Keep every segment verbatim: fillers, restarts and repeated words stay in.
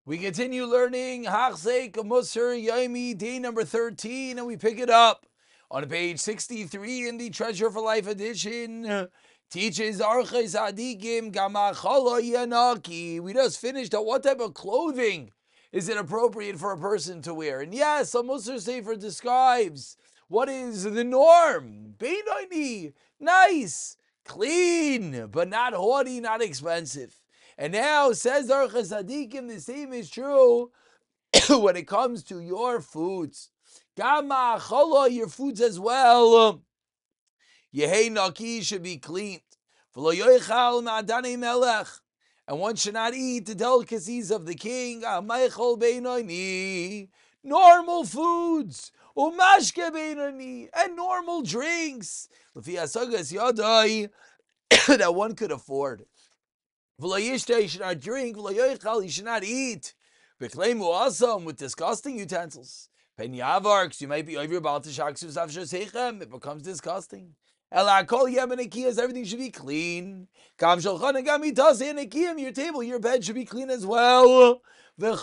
We continue learning Hachzeik Musar Yomi, day number thirteen, and we pick it up on page sixty-three in the Treasure for Life edition. Teaches Arches Adikim Gamachala Yanaki. We just finished on what type of clothing is it appropriate for a person to wear. And yes, a Musar Sefer describes what is the norm. Beinoini, nice, clean, but not haughty, not expensive. And now, says Arches Tzadikim, the same is true when it comes to your foods. Gama chala, your foods as well. Yehei naki should be cleaned. V'lo yoichal ma'adani melech. And one should not eat the delicacies of the king. Amaychol beinoni. Normal foods. Umashke beinoni. And normal drinks. L'fi hasagas yadai that one could afford. You should not drink, you should not eat. Awesome with disgusting utensils. Penyavarks, you might be over about to it becomes disgusting. Everything should be clean. Your table, your bed should be clean as well. And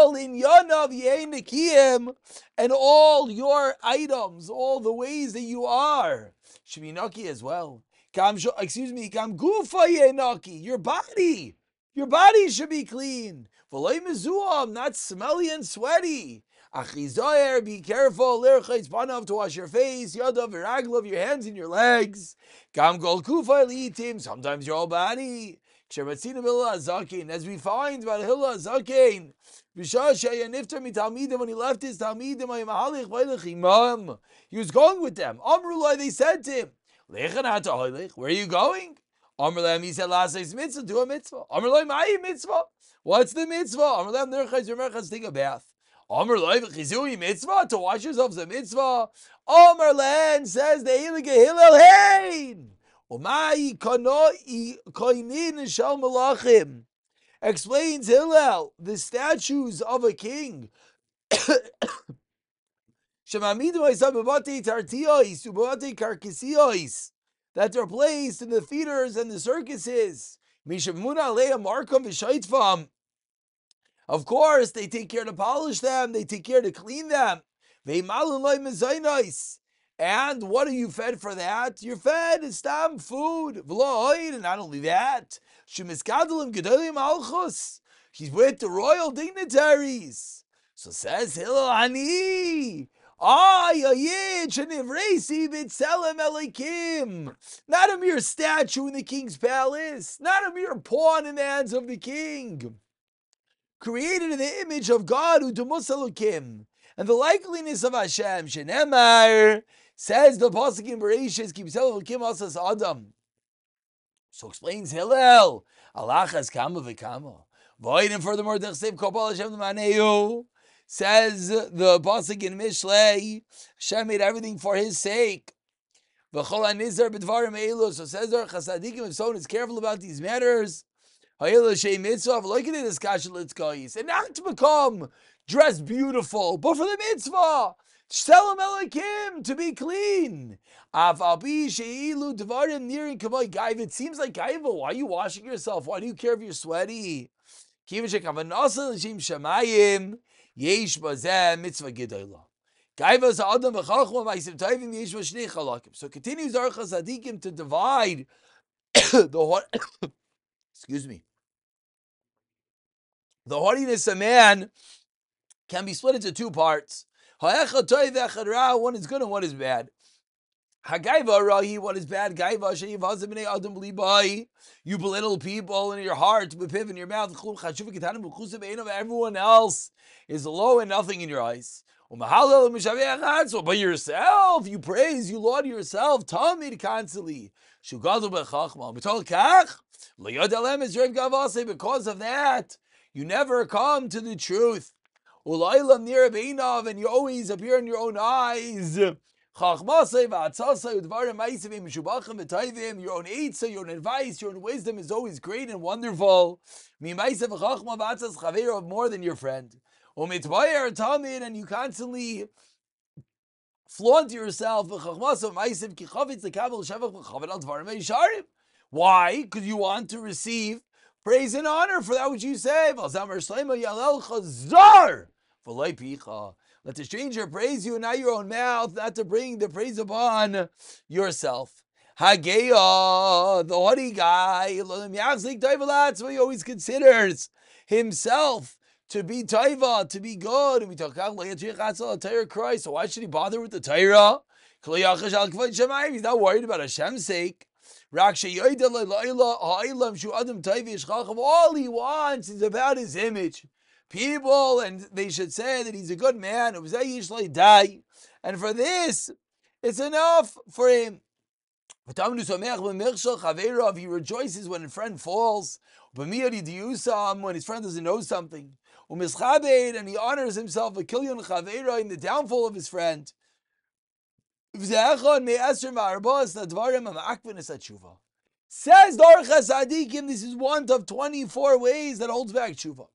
all your items, all the ways that you are, should be naki as well. Excuse me, your body, your body should be clean. Not smelly and sweaty. Be careful, to wash your face, yadav, your your hands and your legs. Sometimes your whole body. As we find about Hilla Zakein, when he left his Talmidim, he was going with them. Amrullah, they said to him, where are you going? Amrullah, he said, last night's mitzvah, do a mitzvah. Amrullah, my mitzvah. What's the mitzvah? Amrullah, nerchaz your merchaz, take a bath. Amrullah, chizui mitzvah, to wash yourselves a mitzvah. Amrullah says the Eilige Hillel, hey! Explains Hillel, the statues of a king. That are placed in the theaters and the circuses. Of course, they take care to polish them, they take care to clean them. And what are you fed for that? You're fed stam food. And not only that, he's with the royal dignitaries. So says Hillel Ani. Not a mere statue in the king's palace, not a mere pawn in the hands of the king. Created in the image of God, Udumusalukim, and the likeliness of Hashem. Shenemar, says the Pasuk in Bereshis, Kibselalukim Asas Adam. So explains Hillel, Allah has kama v'kama. Void, and furthermore, Dechsev Kopal Hashem L'maneu. Says the Pasuk in Mishlei, Hashem made everything for His sake. V'chol hanizar b'dvarim eilu. So says there, Chasadikim, if someone is careful about these matters, and not to become dressed beautiful, but for the mitzvah, Shalom Elokim, to be clean. It seems like gaiva. Why are you washing yourself? Why do you care if you're sweaty? So continues Archas Adikim to divide the excuse me. The haughtiness of man can be split into two parts. One is good and one is bad. What is bad? You belittle people in your heart, in your mouth. Everyone else is low and nothing in your eyes. But yourself, you praise, you laud yourself, Tamid constantly. Because of that, you never come to the truth. And you always appear in your own eyes. Your own eitzah, your own advice, your own wisdom is always great and wonderful. More than your friend. And you constantly flaunt yourself. Why? Because you want to receive praise and honor for that which you say. Let the stranger praise you and not your own mouth, not to bring the praise upon yourself. Hageya, the haughty guy, so he always considers himself to be taiva, to be good. And we talk about Torah Christ. So why should he bother with the Torah? He's not worried about Hashem's sake. All he wants is about his image. People, and they should say that he's a good man. And for this, it's enough for him. He rejoices when a friend falls. When his friend doesn't know something. And he honors himself in the downfall of his friend. Says Dorchas Tzadikim, this is one of twenty-four ways that holds back tshuva.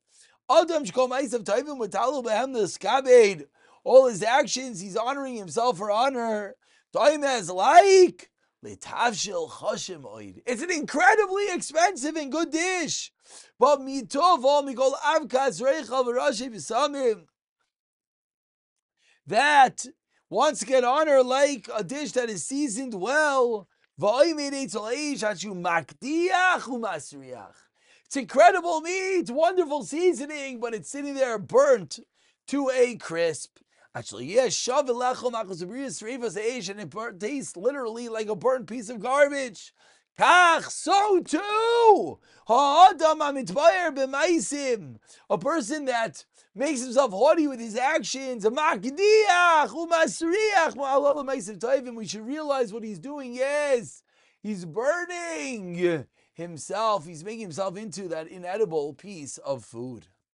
All his actions, he's honoring himself for honor. Like it's an incredibly expensive and good dish. But that wants to get honor like a dish that is seasoned well. It's incredible meat, wonderful seasoning, but it's sitting there burnt to a crisp. Actually, yes, and it tastes literally like a burnt piece of garbage. So too, a person that makes himself haughty with his actions, we should realize what he's doing is he's burning himself. He's making himself into that inedible piece of food.